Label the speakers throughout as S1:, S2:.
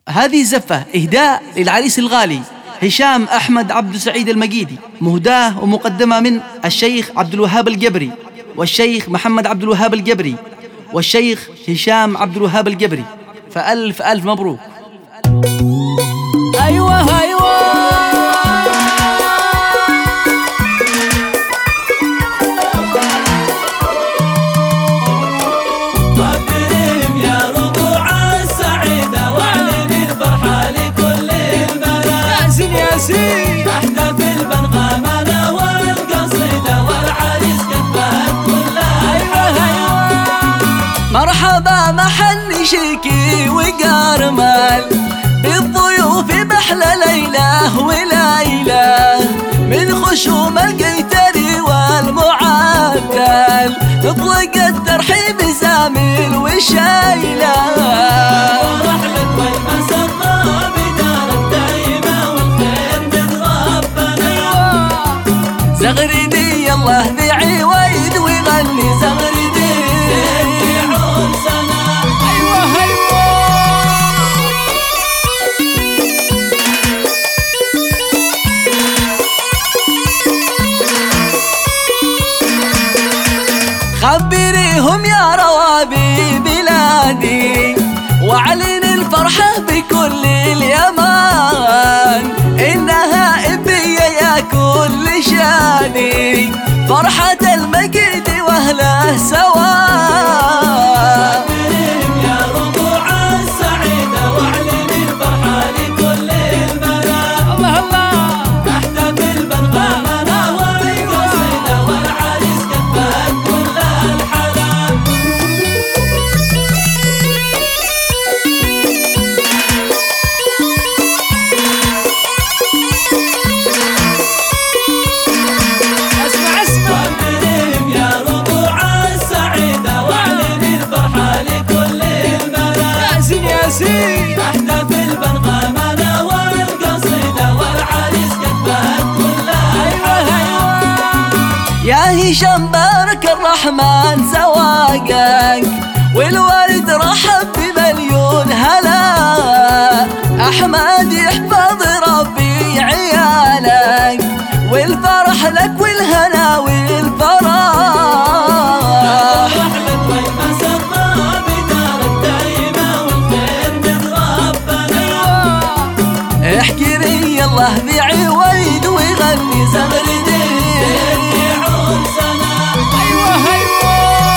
S1: هذه زفة إهداء للعريس الغالي هشام أحمد عبد سعيد المجيدي، مهداة ومقدمة من الشيخ عبد الوهاب الجبري والشيخ محمد عبد الوهاب الجبري والشيخ هشام عبد الوهاب الجبري. فألف ألف مبروك.
S2: أيوة أيوة
S3: طبرهم يا ربوع السعيدة واعلن الفرحة لكل البنات.
S2: ياسين ياسين
S3: احتفل بانغامنا والقصيدة والعريس كفاك كلها.
S2: أيوة أيوة
S1: مرحبا محل شيكي وقارمال بالضيوف بأحلى ليلة وليلة، من خشوم القيتري والمعدل اطلق الترحيب زامل وشايلة.
S3: رحلة والمسرة بدارك دايمة والخير من ربنا.
S1: زغردي الله ذي ويد ويغني زغردي
S3: عرسنا.
S2: أيوة أيوة
S1: خبريهم يا روابي بلادي واعلن الفرحة بكل اليمان، إنها إبية يا كل شاني فرحة المجيد وأهله سوا.
S3: يا ربوع السعيدة واعلن الفرحة لكل البنات.
S2: الله الله
S3: احتفل بانغامنا والقصيدة والعريس كفاك كل الحلا.
S2: اسمع اسمع
S3: طبرهم يا ربوع السعيدة واعلن الفرحة لكل البنات.
S2: ياسين ياسين
S3: احتفل بانغامنا والقصيدة والعريس كفاك كل
S2: أيوة أيوة
S1: يا هشام بارك الرحمن زواقك والوالد رحب بمليون هلا، أحمد يحفظ ربي عيالك والفرح لك والهنا والفرح.
S3: رحلة والمسرة بدارك دايمة والخير من ربنا.
S1: احكي لي الله ذي ويد ويغني زغردي
S3: عرسنا.
S2: أيوة أيوة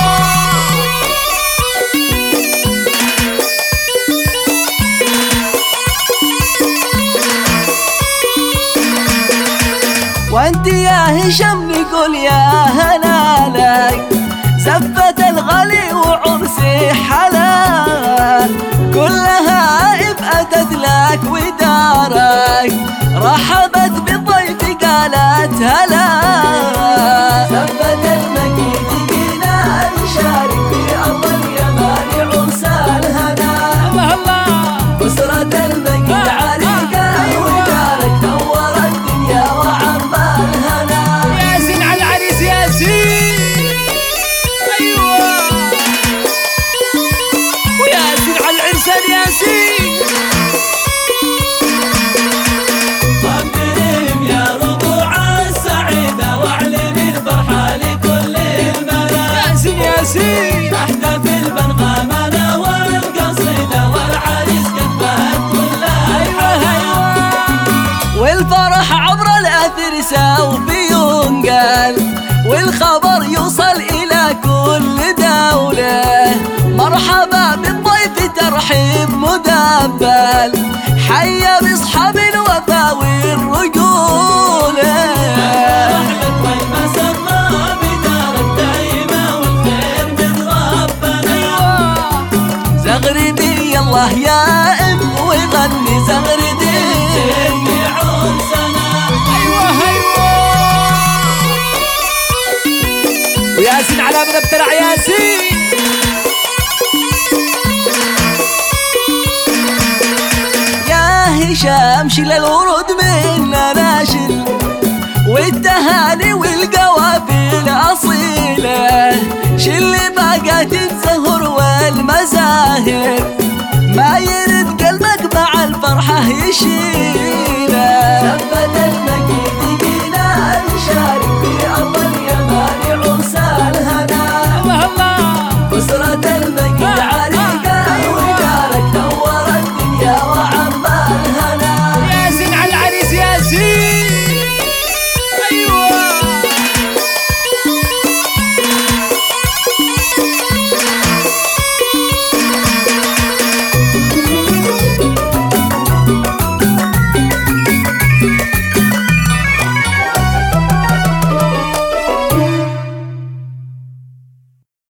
S1: وانت يا هشام نقول يا هلا لك زفة الغالي وعرسي حلا، كلها ابأتت لك ودارك رحبت بالضيف قالت هلا. زفة المجيد جينا نشارك في أرض اليمان عرس الهنا،
S2: الله الله
S1: أسرة المجيد عريقة ودارك نور الدنيا وعم الهنا.
S2: ياسين على العريس ياسين. أيوة وياسين على العرسان ياسين.
S3: طبرهم يا ربوع السعيدة واعلن الفرحة لكل البنات.
S2: ياسين ياسين
S3: احتفل بانغامنا والقصيدة والعريس كفاك كل الحلا.
S1: والفرح عبر الأثر سوف ينقل والخبر يوصل إلى كل دولة، مرحبا بالضيف ترحيب مدبل حيا بأصحاب الوفا والرجولة.
S3: رحلة والمسرة بدارك دايمة والخير من ربنا.
S1: زغردي الله يا ام وغني زغردي
S3: عرسنا.
S2: أيوة أيوة وياسين على من ابتلع ياسين.
S1: يا هشام شيل الورود منا ناشل والتهاني والقوافل أصيلة، شل باقات الزهر والمزاهر ما يرد قلبك مع عيشي